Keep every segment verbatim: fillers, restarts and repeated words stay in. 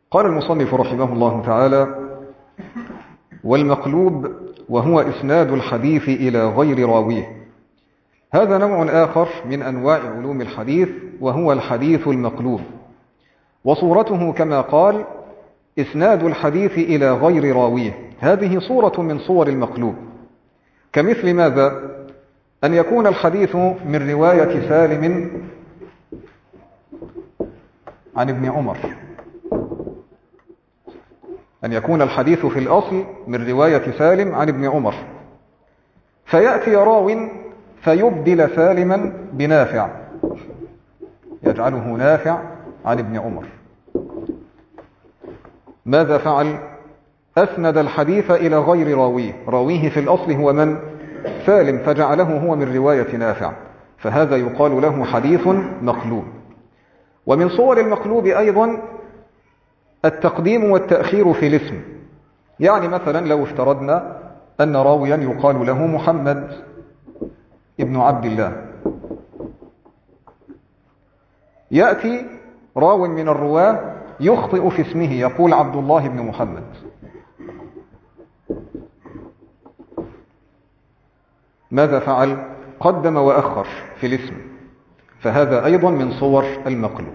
قال المصنف رحمه الله تعالى: والمقلوب وهو إسناد الحديث إلى غير راويه. هذا نوع آخر من أنواع علوم الحديث، وهو الحديث المقلوب، وصورته كما قال: إسناد الحديث إلى غير راويه. هذه صورة من صور المقلوب، كمثل ماذا؟ أن يكون الحديث من رواية سالم عن ابن عمر، أن يكون الحديث في الأصل من رواية سالم عن ابن عمر، فيأتي راو فيبدل سالما بنافع، يجعله نافع عن ابن عمر. ماذا فعل؟ أسند الحديث إلى غير راويه، راويه في الأصل هو من؟ سالم، فجعله هو من رواية نافع، فهذا يقال له حديث مقلوب. ومن صور المقلوب أيضا التقديم والتأخير في الاسم. يعني مثلا لو افترضنا أن راويا يقال له محمد ابن عبد الله، يأتي راو من الرواة يخطئ في اسمه، يقول عبد الله بن محمد، ماذا فعل؟ قدم وأخر في الاسم، فهذا أيضا من صور المقلوب.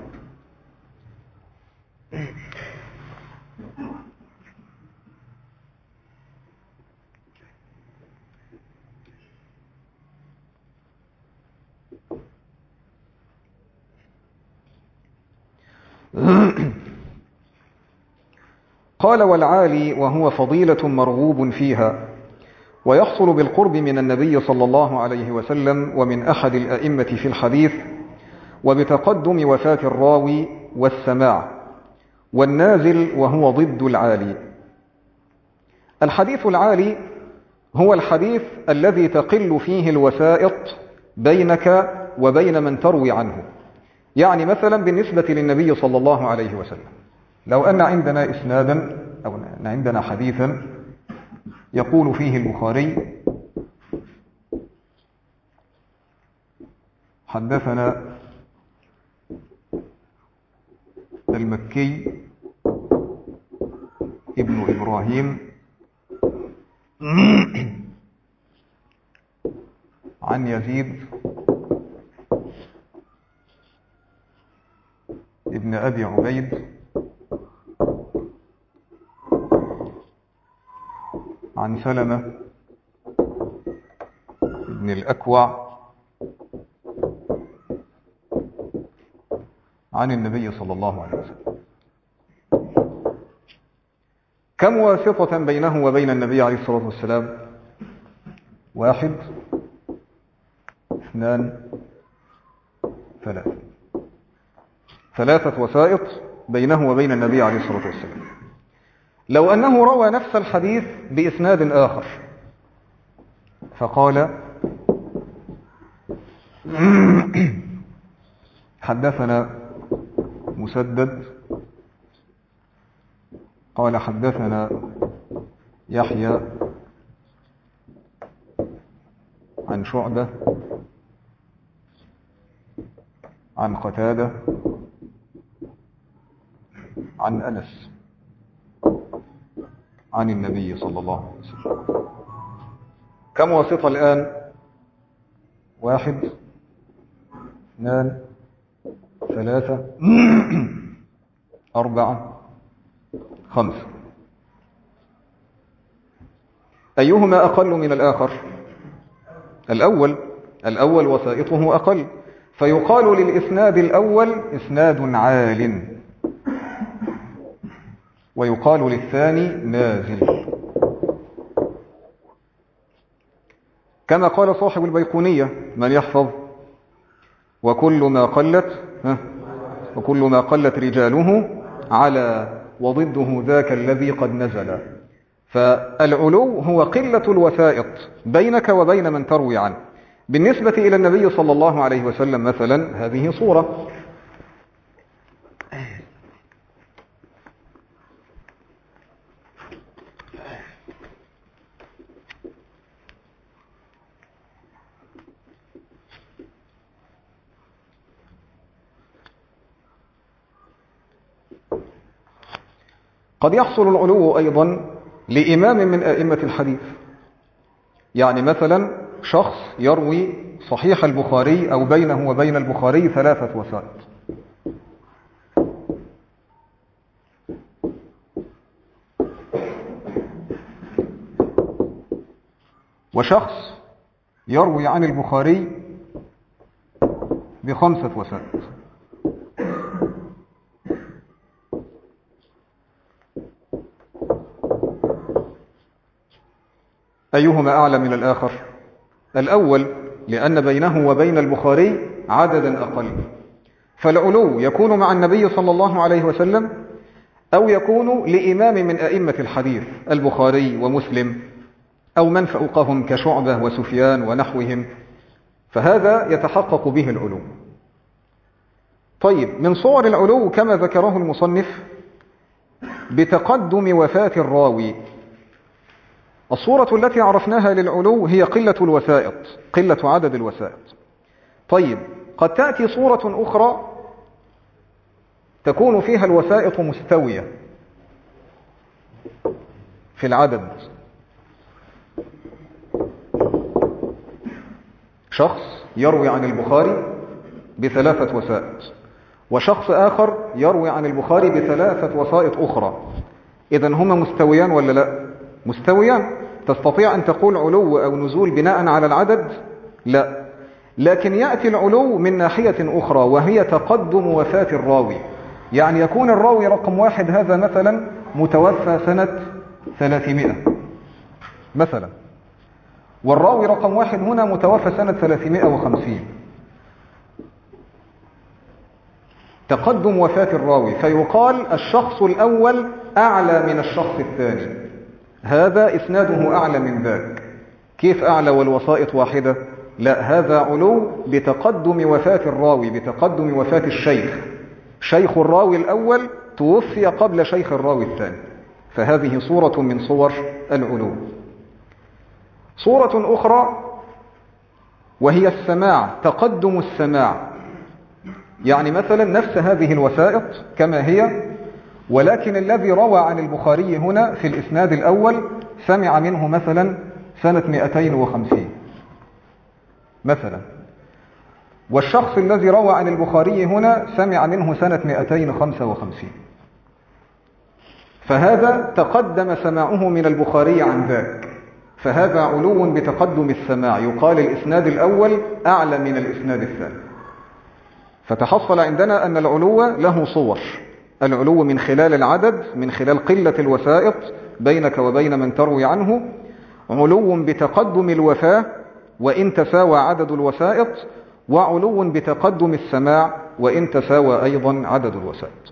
قال: والعالي وهو فضيلة مرغوب فيها، ويحصل بالقرب من النبي صلى الله عليه وسلم ومن أحد الأئمة في الحديث، وبتقدم وفاة الراوي والسماع. والنازل وهو ضد العالي. الحديث العالي هو الحديث الذي تقل فيه الوسائط بينك وبين من تروي عنه. يعني مثلا بالنسبة للنبي صلى الله عليه وسلم، لو أن عندنا إسنادا أو أن عندنا حديثا يقول فيه البخاري: حدثنا المكي ابن إبراهيم عن يزيد ابن أبي عبيد عن سلمة ابن الأكوع عن النبي صلى الله عليه وسلم. كم واسطة بينه وبين النبي عليه الصلاة والسلام؟ واحد، اثنان، ثلاثة. ثلاثة وسائط بينه وبين النبي عليه الصلاة والسلام. لو أنه روى نفس الحديث بإسناد آخر فقال: حدثنا مسدد قال حدثنا يحيى عن شعبة عن قتادة عن أنس عن النبي صلى الله عليه وسلم. كم واسطة الآن؟ واحد، اثنان، ثلاثة، أربعة، خمسة. أيهما أقل من الآخر؟ الأول. الأول وسائطه أقل، فيقال للإسناد الأول إسناد عال، ويقال للثاني نازل، كما قال صاحب البيقونية: من يحفظ؟ وكل ما قلت وكل ما قلت رجاله على، وضده ذاك الذي قد نزل. فالعلو هو قلة الوسائط بينك وبين من تروي عنه. بالنسبة إلى النبي صلى الله عليه وسلم مثلا هذه صورة. قد يحصل العلو أيضا لإمام من أئمة الحديث، يعني مثلا شخص يروي صحيح البخاري أو بينه وبين البخاري ثلاثة وسائط، وشخص يروي عن البخاري بخمسة وسائط، أيهما أعلى من الآخر؟ الأول، لأن بينه وبين البخاري عددا أقل، فالعلو يكون مع النبي صلى الله عليه وسلم أو يكون لإمام من أئمة الحديث البخاري ومسلم أو من فوقهم كشعبة وسفيان ونحوهم، فهذا يتحقق به العلو. طيب، من صور العلو كما ذكره المصنف بتقدم وفاة الراوي. الصورة التي عرفناها للعلو هي قلة الوسائط، قلة عدد الوسائط. طيب، قد تأتي صورة أخرى تكون فيها الوسائط مستوية في العدد، شخص يروي عن البخاري بثلاثة وسائط، وشخص آخر يروي عن البخاري بثلاثة وسائط أخرى، إذن هما مستويان ولا لا؟ مستويان. تستطيع أن تقول علو أو نزول بناء على العدد؟ لا، لكن يأتي العلو من ناحية أخرى وهي تقدم وفاة الراوي، يعني يكون الراوي رقم واحد هذا مثلا متوفى سنة ثلاثمائة مثلا، والراوي رقم واحد هنا متوفى سنة ثلاثمائة وخمسين، تقدم وفاة الراوي، فيقال الشخص الأول أعلى من الشخص الثاني، هذا إسناده أعلى من ذاك. كيف أعلى والوسائط واحدة؟ لا، هذا علو بتقدم وفاة الراوي، بتقدم وفاة الشيخ، شيخ الراوي الأول توفي قبل شيخ الراوي الثاني، فهذه صورة من صور العلو. صورة أخرى وهي السماع، تقدم السماع، يعني مثلا نفس هذه الوسائط كما هي، ولكن الذي روى عن البخاري هنا في الإسناد الأول سمع منه مثلا سنة مئتين وخمسين مثلا، والشخص الذي روى عن البخاري هنا سمع منه سنة مئتين وخمسة وخمسين، فهذا تقدم سماعه من البخاري عن ذاك، فهذا علو بتقدم السماع، يقال الإسناد الأول أعلى من الإسناد الثاني. فتحصل عندنا أن العلو له صور، العلو من خلال العدد، من خلال قلة الوسائط بينك وبين من تروي عنه، علو بتقدم الوفاة وإن تساوى عدد الوسائط، وعلو بتقدم السماع وإن تساوى أيضا عدد الوسائط.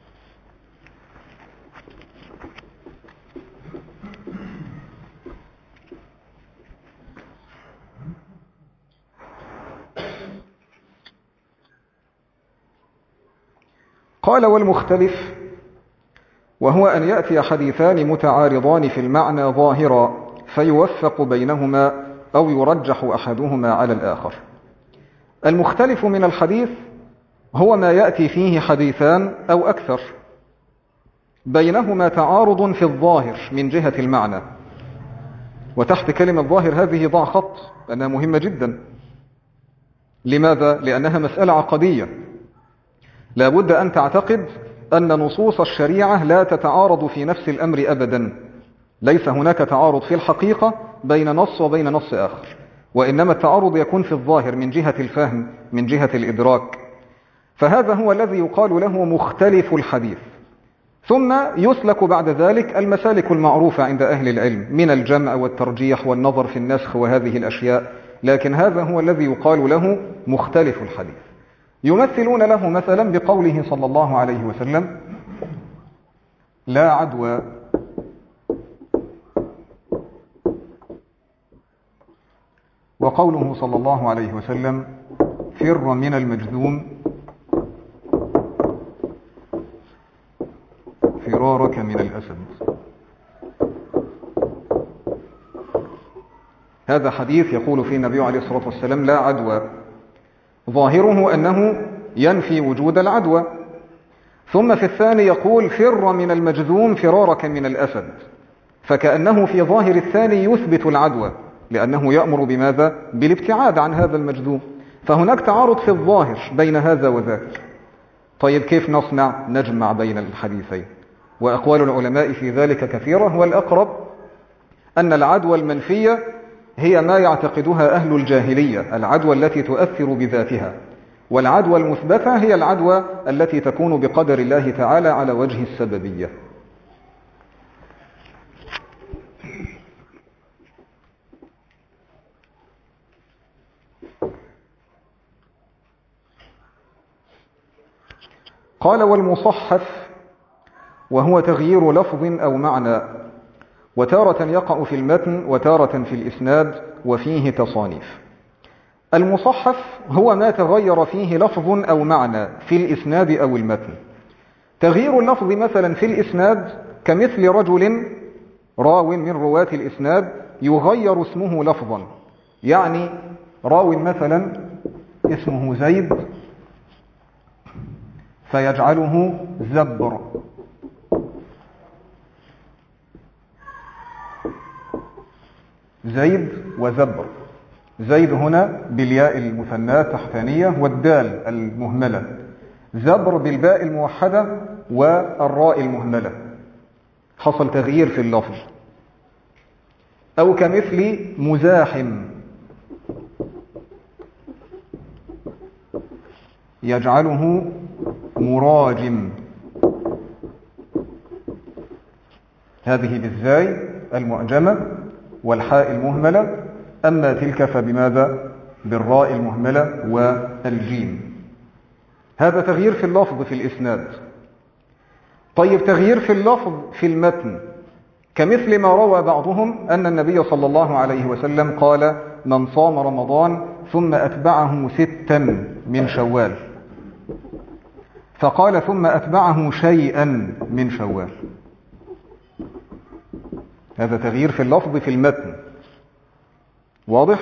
قال: والمختلف وهو أن يأتي حديثان متعارضان في المعنى ظاهرا فيوفق بينهما أو يرجح أحدهما على الآخر. المختلف من الحديث هو ما يأتي فيه حديثان أو أكثر بينهما تعارض في الظاهر من جهة المعنى، وتحت كلمة ظاهر هذه ضع خط لأنها مهمة جدا. لماذا؟ لأنها مسألة عقدية، لا بد أن تعتقد أن نصوص الشريعة لا تتعارض في نفس الأمر أبدا، ليس هناك تعارض في الحقيقة بين نص وبين نص آخر، وإنما التعارض يكون في الظاهر من جهة الفهم، من جهة الإدراك، فهذا هو الذي يقال له مختلف الحديث. ثم يسلك بعد ذلك المسالك المعروفة عند أهل العلم من الجمع والترجيح والنظر في النسخ وهذه الأشياء، لكن هذا هو الذي يقال له مختلف الحديث. يمثلون له مثلا بقوله صلى الله عليه وسلم: لا عدوى، وقوله صلى الله عليه وسلم: فر من المجذوم فرارك من الأسد. هذا حديث يقول فيه النبي عليه الصلاة والسلام: لا عدوى، ظاهره أنه ينفي وجود العدوى، ثم في الثاني يقول فر من المجذوم فرارك من الأسد، فكأنه في ظاهر الثاني يثبت العدوى، لأنه يأمر بماذا؟ بالابتعاد عن هذا المجذوم. فهناك تعارض في الظاهر بين هذا وذاك. طيب كيف نصنع؟ نجمع بين الحديثين، وأقوال العلماء في ذلك كثيرة، والأقرب أن العدوى المنفية هي ما يعتقدها أهل الجاهلية، العدوى التي تؤثر بذاتها، والعدوى المثبتة هي العدوى التي تكون بقدر الله تعالى على وجه السببية. قال والمصحف وهو تغيير لفظ أو معنى، وتارة يقع في المتن وتارة في الإسناد، وفيه تصانيف. المصحف هو ما تغير فيه لفظ أو معنى في الإسناد أو المتن. تغيير اللفظ مثلا في الإسناد كمثل رجل راو من رواة الإسناد يغير اسمه لفظا، يعني راو مثلا اسمه زيد فيجعله زبر، زيد وزبر، زيد هنا بالياء المثناة تحتانية والدال المهملة، زبر بالباء الموحدة والراء المهملة، حصل تغيير في اللفظ. أو كمثل مزاحم يجعله مراجم، هذه بالزاي المعجمة والحاء المهملة، أما تلك فبماذا؟ بالراء المهملة والجيم. هذا تغيير في اللفظ في الإسناد. طيب تغيير في اللفظ في المتن كمثل ما روى بعضهم أن النبي صلى الله عليه وسلم قال من صام رمضان ثم أتبعه ستا من شوال، فقال ثم أتبعه شيئا من شوال، هذا تغيير في اللفظ في المتن، واضح؟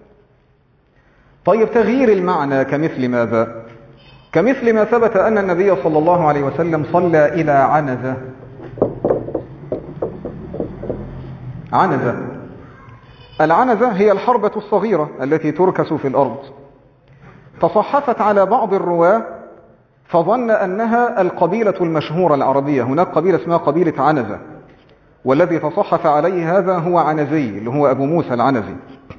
طيب تغيير المعنى كمثل ماذا؟ كمثل ما ثبت أن النبي صلى الله عليه وسلم صلى إلى عنزة. عنزة، العنزة هي الحربة الصغيرة التي تركس في الأرض، تصحفت على بعض الرواة فظن أنها القبيلة المشهورة العربية، هناك قبيلة اسمها قبيلة عنزة، والذي تصحف عليه هذا هو عنزي اللي هو أبو موسى العنزي،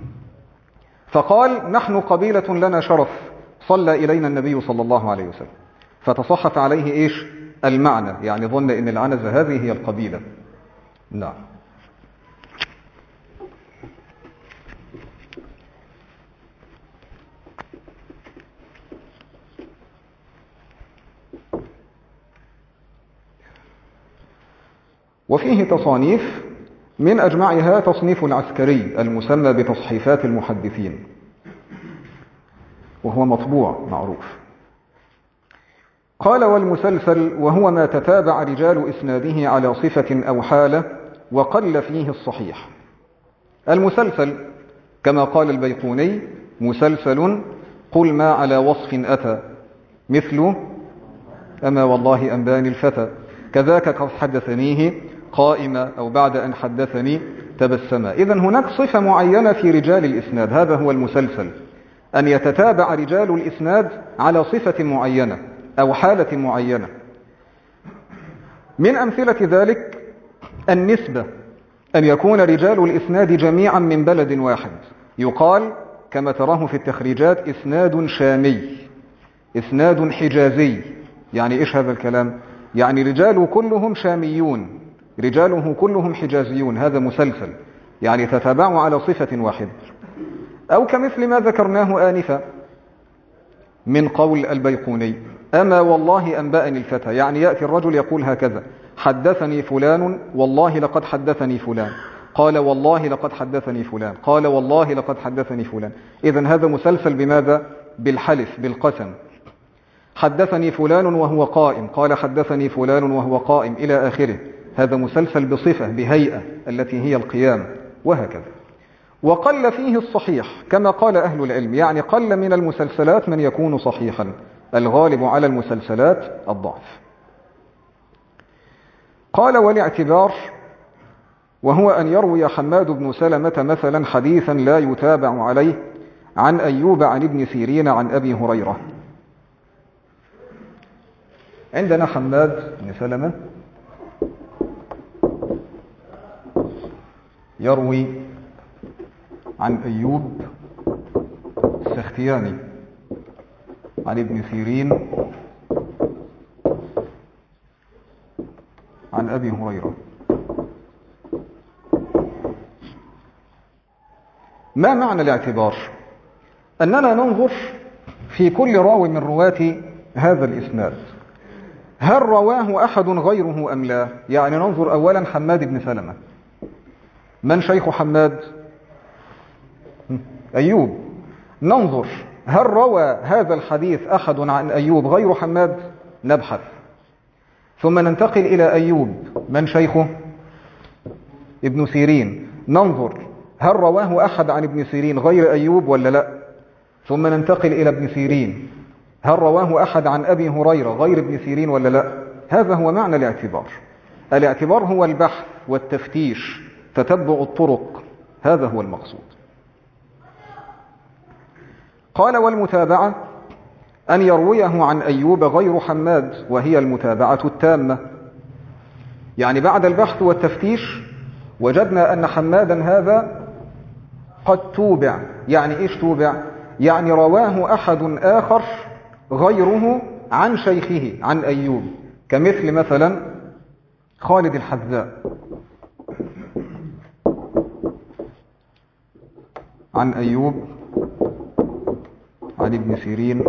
فقال نحن قبيلة لنا شرف صلى إلينا النبي صلى الله عليه وسلم، فتصحف عليه إيش؟ المعنى، يعني ظن إن العنزة هذه هي القبيلة. نعم. وفيه تصانيف، من أجمعها تصنيف العسكري المسمى بتصحيفات المحدثين، وهو مطبوع معروف. قال والمسلسل وهو ما تتابع رجال إسناده على صفة أو حالة وقل فيه الصحيح. المسلسل كما قال البيقوني مسلسل قل ما على وصف أتى مثل أما والله أنباني الفتى، كذاك قد حدثنيه قائمة أو بعد أن حدثني تبسما. إذن هناك صفة معينة في رجال الإسناد، هذا هو المسلسل، أن يتتابع رجال الإسناد على صفة معينة أو حالة معينة. من أمثلة ذلك النسبة، أن يكون رجال الإسناد جميعا من بلد واحد، يقال كما تراه في التخريجات إسناد شامي، إسناد حجازي. يعني إيش هذا الكلام؟ يعني رجاله كلهم شاميون، رجاله كلهم حجازيون، هذا مسلسل، يعني تتابعوا على صفة واحدة. أو كمثل ما ذكرناه آنفا من قول البيقوني أما والله أنبأني الفتى، يعني يأتي الرجل يقول هكذا حدثني فلان والله لقد حدثني فلان، قال والله لقد حدثني فلان، قال والله لقد حدثني فلان. إذن هذا مسلسل بماذا؟ بالحلف، بالقسم. حدثني فلان وهو قائم، قال حدثني فلان وهو قائم إلى آخره، هذا مسلسل بصفة بهيئة التي هي القيام، وهكذا. وقل فيه الصحيح كما قال أهل العلم، يعني قل من المسلسلات من يكون صحيحا، الغالب على المسلسلات الضعف. قال والاعتبار وهو أن يروي حماد بن سلمة مثلا حديثا لا يتابع عليه عن أيوب عن ابن سيرين عن أبي هريرة. عندنا حماد بن سلمة يروي عن أيوب السختياني عن ابن سيرين عن أبي هريرة. ما معنى الاعتبار؟ أننا ننظر في كل راوي من رواة هذا الإسناد هل رواه أحد غيره أم لا؟ يعني ننظر أولا حماد بن سلمة، من شيخ حماد؟ أيوب. ننظر هل روى هذا الحديث أحد عن أيوب غير حماد؟ نبحث. ثم ننتقل إلى أيوب، من شيخه؟ ابن سيرين. ننظر هل رواه أحد عن ابن سيرين غير أيوب ولا لا؟ ثم ننتقل إلى ابن سيرين، هل رواه أحد عن أبي هريرة غير ابن سيرين ولا لا؟ هذا هو معنى الاعتبار. الاعتبار هو البحث والتفتيش، تتبع الطرق، هذا هو المقصود. قال والمتابعة أن يرويه عن أيوب غير حماد، وهي المتابعة التامة. يعني بعد البحث والتفتيش وجدنا أن حمادا هذا قد توبع. يعني إيش توبع؟ يعني رواه أحد آخر غيره عن شيخه عن أيوب، كمثل مثلا خالد الحذاء عن أيوب عن ابن سيرين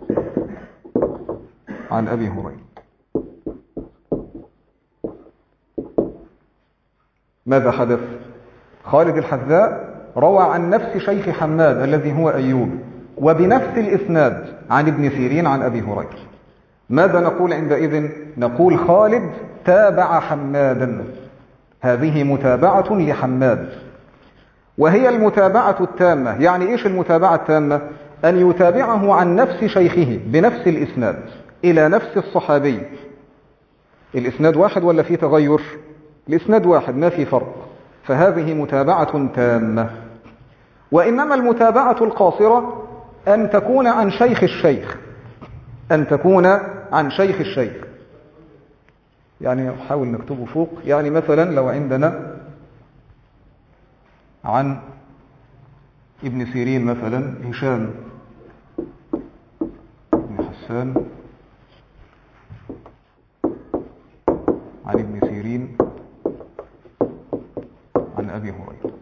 عن أبي هريرة. ماذا حدث؟ خالد الحذاء روى عن نفس شيخ حماد الذي هو أيوب وبنفس الإسناد عن ابن سيرين عن أبي هريرة. ماذا نقول عندئذ؟ نقول خالد تابع حمادا، هذه متابعة لحماد، وهي المتابعة التامة. يعني إيش المتابعة التامة؟ أن يتابعه عن نفس شيخه بنفس الإسناد إلى نفس الصحابي. الإسناد واحد ولا فيه تغير؟ الإسناد واحد، ما في فرق، فهذه متابعة تامة. وإنما المتابعة القاصرة أن تكون عن شيخ الشيخ، أن تكون عن شيخ الشيخ. يعني حاول نكتبه فوق. يعني مثلا لو عندنا عن ابن سيرين مثلا هشام بن حسان عن ابن سيرين عن أبي هريرة،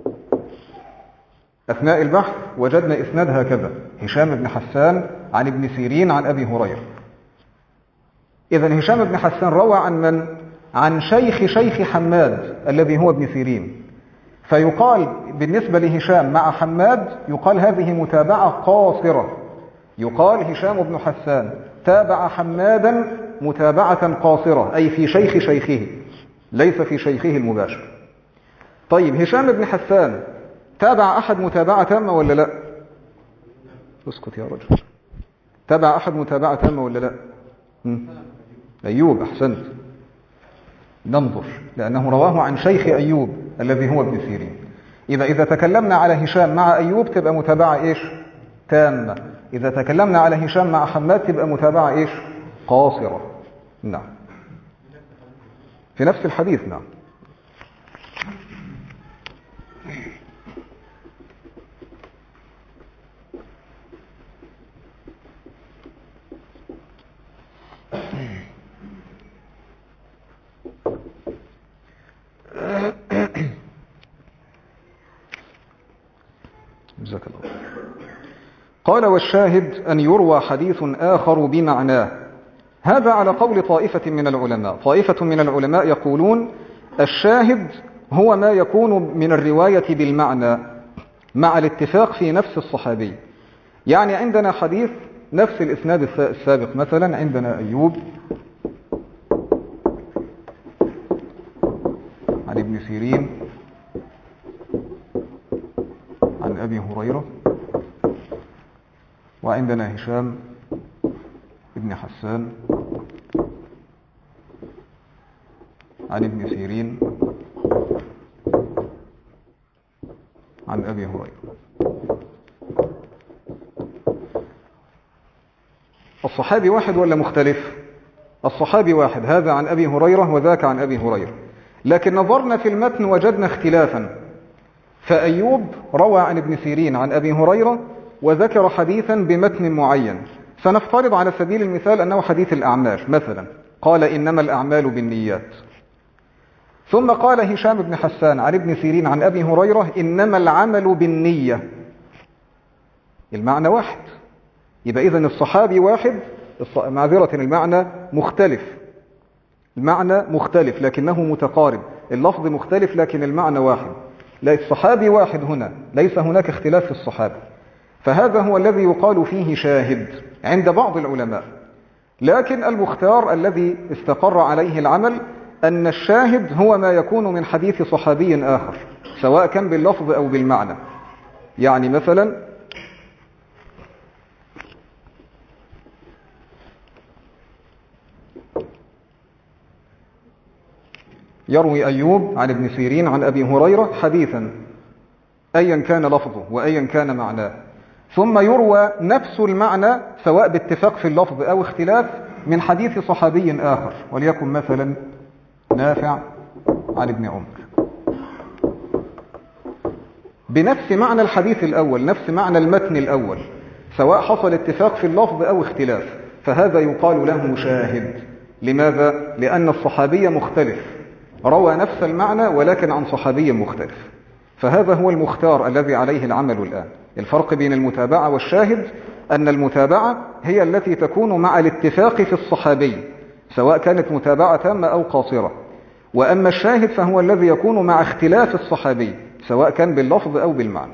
أثناء البحث وجدنا إسناد هكذا: هشام بن حسان عن ابن سيرين عن أبي هريرة. إذن هشام بن حسان روى عن من؟ عن شيخ شيخ حماد الذي هو ابن سيرين. فيقال بالنسبة لهشام مع حماد يقال هذه متابعة قاصرة، يقال هشام بن حسان تابع حمادا متابعة قاصرة، أي في شيخ شيخه ليس في شيخه المباشر. طيب هشام بن حسان تابع أحد متابعة تامة ولا لا؟ اسكت يا رجل. تابع أحد متابعة تامة ولا لا؟ هم؟ أيوب، أحسنت. ننظر لأنه رواه عن شيخ أيوب الذي هو ابن سيرين. إذا إذا تكلمنا على هشام مع أيوب تبقى متابعة إيش؟ تامة. إذا تكلمنا على هشام مع حماد تبقى متابعة إيش؟ قاصرة. نعم، في نفس الحديث. نعم. جزاك الله. قال والشاهد أن يروى حديث آخر بمعناه. هذا على قول طائفة من العلماء. طائفة من العلماء يقولون الشاهد هو ما يكون من الرواية بالمعنى مع الاتفاق في نفس الصحابي. يعني عندنا حديث نفس الإسناد السابق، مثلا عندنا أيوب عن ابن سيرين عن أبي هريرة، وعندنا هشام ابن حسان عن ابن سيرين عن أبي هريرة. الصحابي واحد ولا مختلف؟ الصحابي واحد، هذا عن أبي هريرة وذاك عن أبي هريرة، لكن نظرنا في المتن وجدنا اختلافا. فأيوب روى عن ابن سيرين عن أبي هريرة وذكر حديثا بمتن معين، فنفترض على سبيل المثال أنه حديث الأعمال مثلا، قال إنما الأعمال بالنيات. ثم قال هشام بن حسان عن ابن سيرين عن أبي هريرة إنما العمل بالنية، المعنى واحد. يبقى إذن الصحابي واحد، معذرة المعنى مختلف، المعنى مختلف لكنه متقارب، اللفظ مختلف لكن المعنى واحد. لا، الصحابي واحد هنا، ليس هناك اختلاف في الصحابة، فهذا هو الذي يقال فيه شاهد عند بعض العلماء. لكن المختار الذي استقر عليه العمل أن الشاهد هو ما يكون من حديث صحابي آخر، سواء كان باللفظ أو بالمعنى. يعني مثلا يروي أيوب عن ابن سيرين عن أبي هريرة حديثا أيا كان لفظه وأيا كان معناه، ثم يروى نفس المعنى سواء باتفاق في اللفظ أو اختلاف من حديث صحابي آخر، وليكن مثلا نافع عن ابن عمر بنفس معنى الحديث الأول، نفس معنى المتن الأول، سواء حصل اتفاق في اللفظ أو اختلاف، فهذا يقال له شاهد. لماذا؟ لأن الصحابي مختلف، روى نفس المعنى ولكن عن صحابي مختلف. فهذا هو المختار الذي عليه العمل الآن. الفرق بين المتابعة والشاهد أن المتابعة هي التي تكون مع الاتفاق في الصحابي، سواء كانت متابعة تامة أو قاصرة، وأما الشاهد فهو الذي يكون مع اختلاف الصحابي، سواء كان باللفظ أو بالمعنى.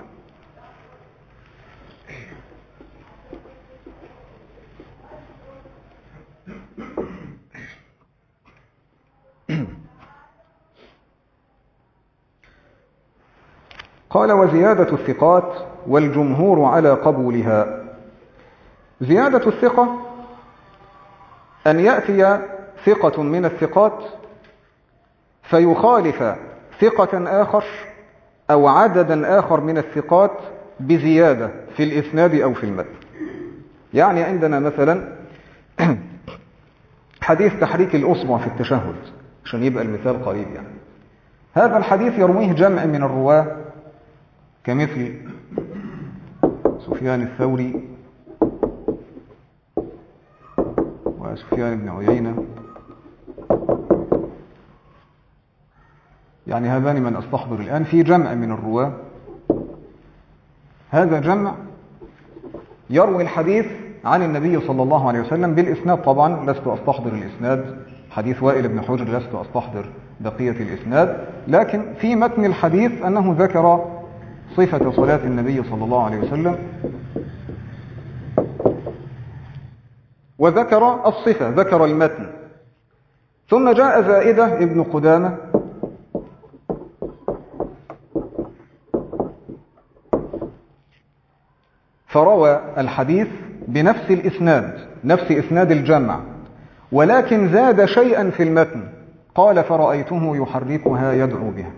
قال وزيادة الثقات والجمهور على قبولها. زيادة الثقة أن يأتي ثقة من الثقات فيخالف ثقة آخر أو عددا آخر من الثقات بزيادة في الإسناد أو في المتن. يعني عندنا مثلا حديث تحريك الأصبع في التشهد، عشان يبقى المثال قريب. يعني هذا الحديث يرويه جمع من الرواة كمثل سفيان الثوري وسفيان بن عيينة، يعني هذان من أستحضر الآن في جمع من الرواة. هذا جمع يروي الحديث عن النبي صلى الله عليه وسلم بالإسناد، طبعا لست أستحضر الإسناد، حديث وائل بن حجر لست أستحضر بقية الإسناد، لكن في متن الحديث أنه ذكر صفة صلاة النبي صلى الله عليه وسلم وذكر الصفة، ذكر المتن. ثم جاء زائدة ابن قدامة فروى الحديث بنفس الإسناد، نفس إسناد الجمع، ولكن زاد شيئا في المتن، قال فرأيته يحركها يدعو بها.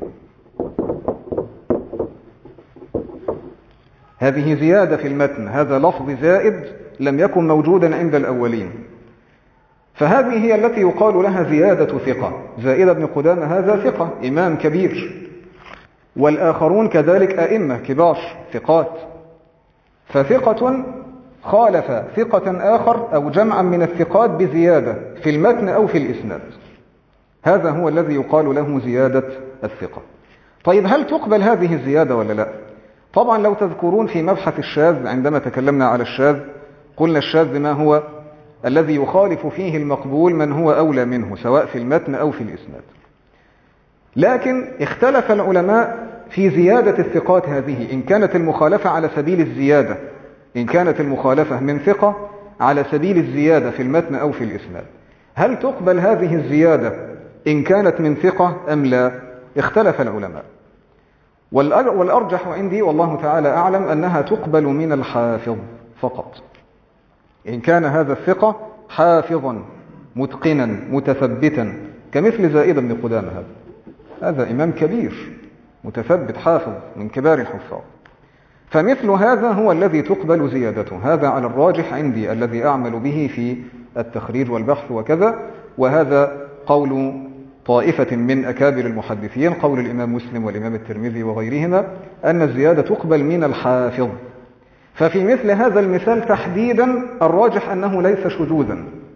هذه زيادة في المتن، هذا لفظ زائد لم يكن موجودا عند الأولين، فهذه هي التي يقال لها زيادة ثقة. زائدة بن قدامة هذا ثقة، إمام كبير، والآخرون كذلك أئمة كبار ثقات، فثقة خالف ثقة آخر أو جمعا من الثقات بزيادة في المتن أو في الإسناد، هذا هو الذي يقال له زيادة الثقة. طيب هل تقبل هذه الزيادة ولا لا؟ طبعا لو تذكرون في مبحث الشاذ عندما تكلمنا على الشاذ قلنا الشاذ ما هو الذي يخالف فيه المقبول من هو أولى منه، سواء في المتن أو في الإسناد. لكن اختلف العلماء في زيادة الثقات هذه، إن كانت المخالفة على سبيل الزيادة، إن كانت المخالفة من ثقة على سبيل الزيادة في المتن أو في الإسناد، هل تقبل هذه الزيادة إن كانت من ثقة أم لا؟ اختلف العلماء، والأرجح عندي والله تعالى أعلم أنها تقبل من الحافظ فقط، إن كان هذا الثقة حافظا متقنا متثبتا كمثل زائدة بن قدامة. هذا هذا إمام كبير متثبت حافظ من كبار الحفاظ، فمثل هذا هو الذي تقبل زيادته. هذا على الراجح عندي الذي أعمل به في التخريج والبحث وكذا، وهذا قول طائفة من أكابر المحدثين، قول الإمام مسلم والإمام الترمذي وغيرهما، أن الزيادة تقبل من الحافظ. ففي مثل هذا المثال تحديدا الراجح أنه ليس شذوذا،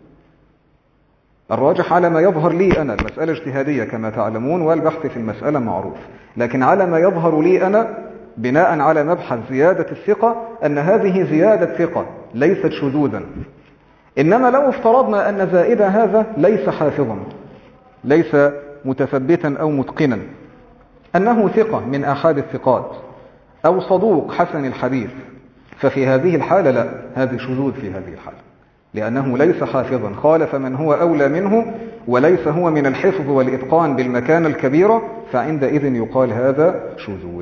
الراجح على ما يظهر لي أنا، المسألة اجتهادية كما تعلمون والبحث في المسألة معروف، لكن على ما يظهر لي أنا بناء على مبحث زيادة الثقة أن هذه زيادة ثقة ليست شذوذا. إنما لو افترضنا أن زائد هذا ليس حافظا، ليس متثبتا أو متقنا، أنه ثقة من أحد الثقات أو صدوق حسن الحديث، ففي هذه الحالة لا، هذه شذوذ في هذه الحالة، لأنه ليس حافظا، خالف من هو أولى منه، وليس هو من الحفظ والإتقان بالمكانة الكبيرة، فعندئذ يقال هذا شذوذ.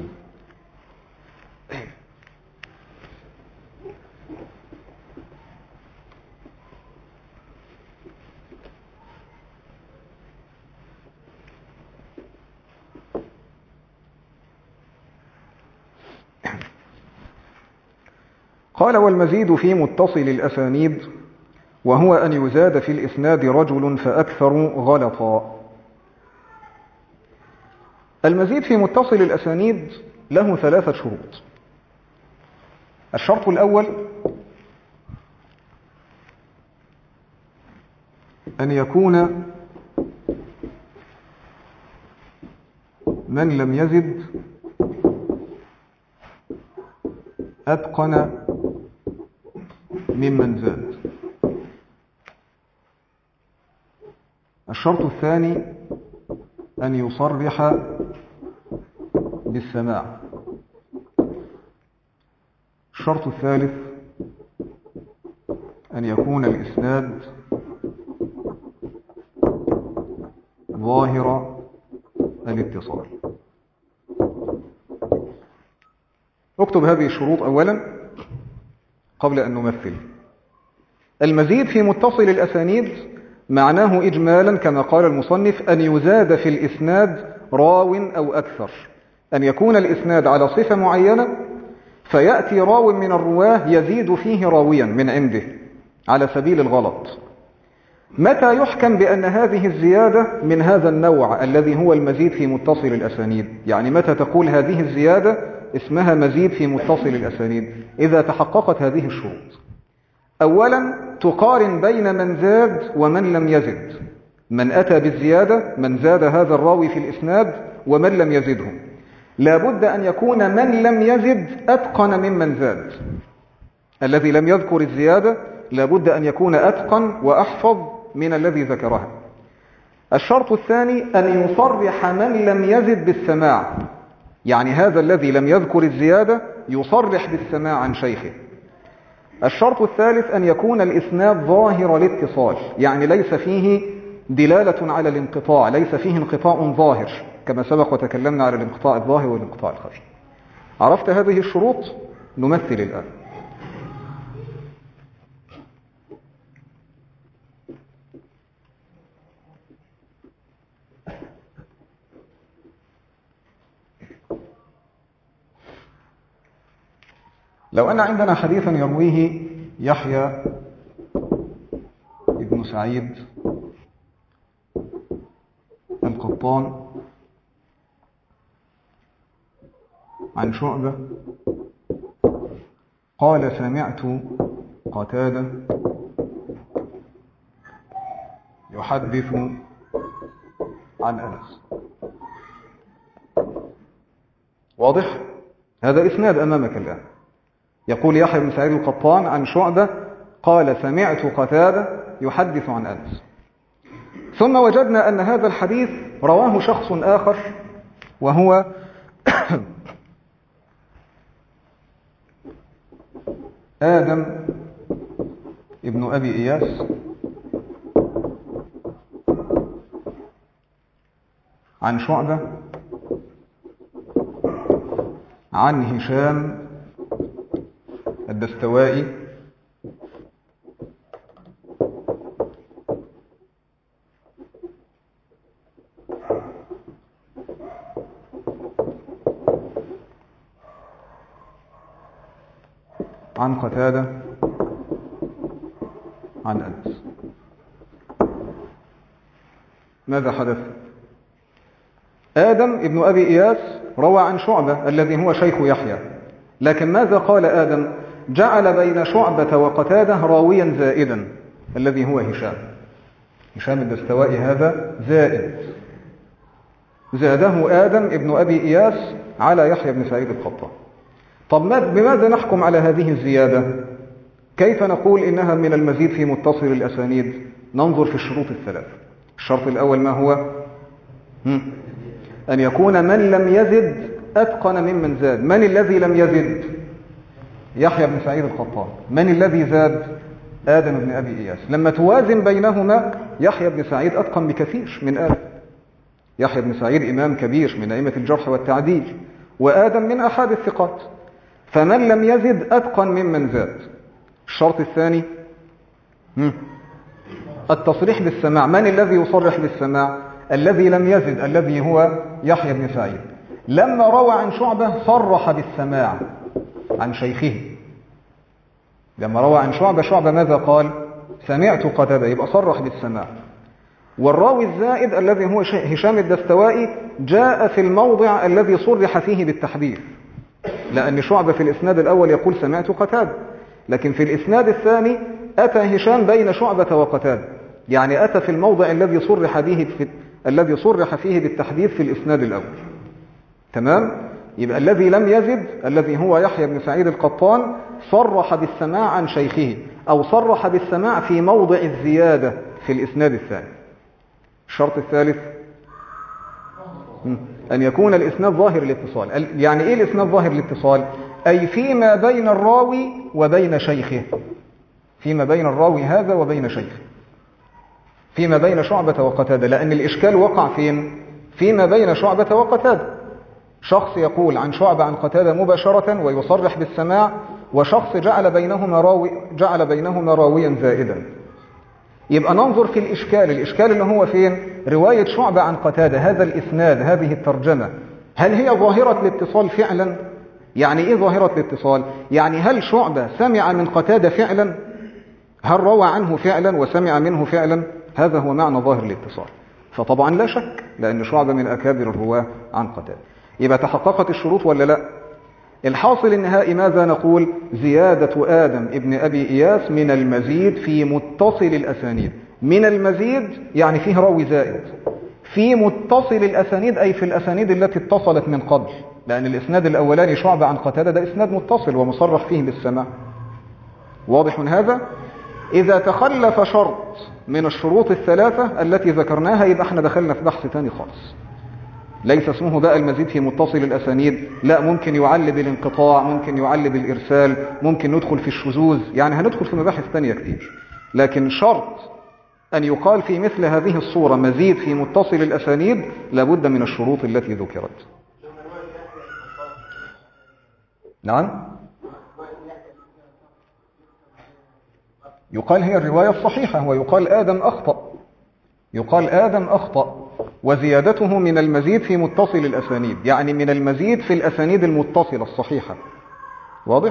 قال: والمزيد في متصل الأسانيد وهو أن يزاد في الإسناد رجل فأكثر غلطا. المزيد في متصل الأسانيد له ثلاثة شروط. الشرط الأول أن يكون من لم يزد أتقن ممن زاد. الشرط الثاني أن يصرح بالسماع. الشرط الثالث أن يكون الإسناد ظاهر الاتصال. اكتب هذه الشروط أولا قبل أن نمثل. المزيد في متصل الأسانيد معناه إجمالا كما قال المصنف أن يزاد في الإسناد راو أو أكثر، أن يكون الإسناد على صفة معينة فيأتي راو من الرواه يزيد فيه راويا من عنده على سبيل الغلط. متى يحكم بأن هذه الزيادة من هذا النوع الذي هو المزيد في متصل الأسانيد؟ يعني متى تقول هذه الزيادة اسمها مزيد في متصل الأسانيد؟ إذا تحققت هذه الشروط. أولا تقارن بين من زاد ومن لم يزد، من أتى بالزيادة، من زاد هذا الراوي في الإسناد ومن لم يزده. لا بد أن يكون من لم يزد أتقن ممن زاد، الذي لم يذكر الزيادة لا بد أن يكون أتقن وأحفظ من الذي ذكرها. الشرط الثاني أن يصرح من لم يزد بالسماع، يعني هذا الذي لم يذكر الزيادة يصرح بالسماع عن شيخه. الشرط الثالث أن يكون الإسناد ظاهر الاتصال، يعني ليس فيه دلالة على الانقطاع، ليس فيه انقطاع ظاهر كما سبق وتكلمنا على الانقطاع الظاهر والانقطاع الخفي. عرفت هذه الشروط؟ نمثل الآن. لو أن عندنا حديثا يرويه يحيى ابن سعيد القطان عن شعبة قال: سمعت قتادة يحدث عن أنس. واضح؟ هذا إسناد أمامك الآن. يقول يحيى بن سعيد القطان عن شعبة قال: سمعت قتادة يحدث عن أنس. ثم وجدنا أن هذا الحديث رواه شخص آخر وهو آدم ابن أبي إياس عن شعبة عن هشام الدستوائي عن قتادة عن أنس. ماذا حدث؟ آدم ابن أبي إياس روى عن شعبة الذي هو شيخ يحيى، لكن ماذا قال آدم؟ جعل بين شعبة وقتادة راويا زائدا الذي هو هشام. هشام الدستوائي هذا زائد، زاده آدم ابن أبي إياس على يحيى بن سعيد القطان. طب بماذا نحكم على هذه الزيادة؟ كيف نقول إنها من المزيد في متصل الأسانيد؟ ننظر في الشروط الثلاثة. الشرط الأول ما هو؟ أن يكون من لم يزد أتقن ممن زاد. من الذي لم يزد؟ يحيى بن سعيد القطان. من الذي زاد؟ آدم بن أبي إياس. لما توازن بينهما يحيى بن سعيد أتقن بكثير من آدم. يحيى بن سعيد إمام كبير من أئمة الجرح والتعديل، وآدم من أحد الثقات، فمن لم يزد أتقن ممن زاد. الشرط الثاني التصريح بالسماع. من الذي يصرح بالسماع؟ الذي لم يزد الذي هو يحيى بن سعيد. لما روى عن شعبة صرح بالسماع عن شيخه. لما روى عن شعبة شعبة ماذا قال؟ سمعت قتادة، يبقى صرح بالسماع. والراوي الزائد الذي هو هشام الدستوائي جاء في الموضع الذي صرح فيه بالتحديث، لأن شعبة في الإسناد الأول يقول سمعت قتادة، لكن في الإسناد الثاني أتى هشام بين شعبة وقتادة، يعني أتى في الموضع الذي صرح به في الذي صرح فيه بالتحديث في الإسناد الأول. تمام؟ يبقى الذي لم يزد الذي هو يحيى بن سعيد القطان صرح بالسماع عن شيخه، أو صرح بالسماع في موضع الزيادة في الإسناد الثاني. الشرط الثالث أن يكون الإسناد ظاهر الاتصال. يعني إيه الإسناد ظاهر الاتصال؟ أي فيما بين الراوي وبين شيخه، فيما بين الراوي هذا وبين شيخه، فيما بين شعبة وقتادة. لأن الإشكال وقع فين؟ فيما بين شعبة وقتادة. شخص يقول عن شعبة عن قتادة مباشرة ويصرح بالسماع، وشخص جعل بينهما راوي جعل بينهما راويا زائدا. يبقى ننظر في الإشكال. الإشكال اللي هو فين؟ رواية شعبة عن قتادة، هذا الإسناد، هذه الترجمة، هل هي ظاهرة الاتصال فعلا؟ يعني إيه ظاهرة الاتصال؟ يعني هل شعبة سمع من قتادة فعلا؟ هل روى عنه فعلا وسمع منه فعلا؟ هذا هو معنى ظاهر الاتصال. فطبعا لا شك، لأن شعبة من أكابر الرواة عن قتادة. يبقى تحققت الشروط ولا لا؟ الحاصل النهائي ماذا نقول؟ زيادة آدم ابن أبي إياس من المزيد في متصل الأسانيد. من المزيد يعني فيه راوي زائد، في متصل الأسانيد أي في الأسانيد التي اتصلت من قبل، لأن الإسناد الأولاني شعبة عن قتادة ده إسناد متصل ومصرح فيه بالسماع. واضح من هذا؟ إذا تخلف شرط من الشروط الثلاثة التي ذكرناها يبقى احنا دخلنا في بحث تاني خالص. ليس اسمه بقى المزيد في متصل الأسانيد، لا، ممكن يعل بالانقطاع، ممكن يعل بالإرسال، ممكن ندخل في الشذوذ، يعني هندخل في مباحث تانية كتير. لكن شرط أن يقال في مثل هذه الصورة مزيد في متصل الأسانيد لابد من الشروط التي ذكرت. نعم، يقال هي الرواية الصحيحة، ويقال آدم أخطأ، يقال آدم أخطأ، وزيادته من المزيد في متصل الأسانيد، يعني من المزيد في الأسانيد المتصلة الصحيحة. واضح؟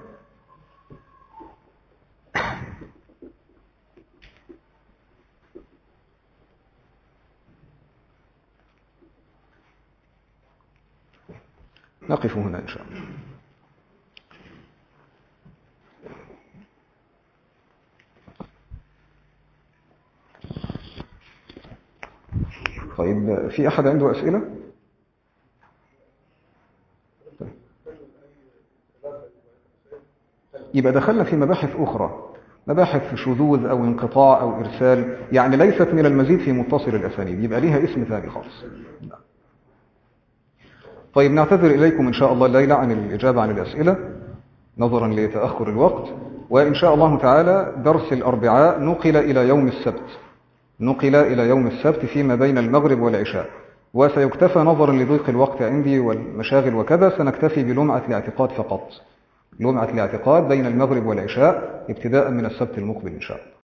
نقف هنا إن شاء الله. طيب، في أحد عنده أسئلة؟ طيب. يبقى دخلنا في مباحث أخرى، مباحث في شذوذ أو انقطاع أو إرسال، يعني ليست من المزيد في متصل الأسانيد، يبقى ليها اسم ثاني خالص. طيب، نعتذر إليكم إن شاء الله الليلة عن الإجابة عن الأسئلة نظرا لتأخر الوقت، وإن شاء الله تعالى درس الأربعاء نقل إلى يوم السبت، نقل إلى يوم السبت فيما بين المغرب والعشاء، وسيكتفى نظرا لضيق الوقت عندي والمشاغل وكذا، سنكتفي بلمعة الاعتقاد فقط، لمعة الاعتقاد بين المغرب والعشاء ابتداء من السبت المقبل إن شاء الله.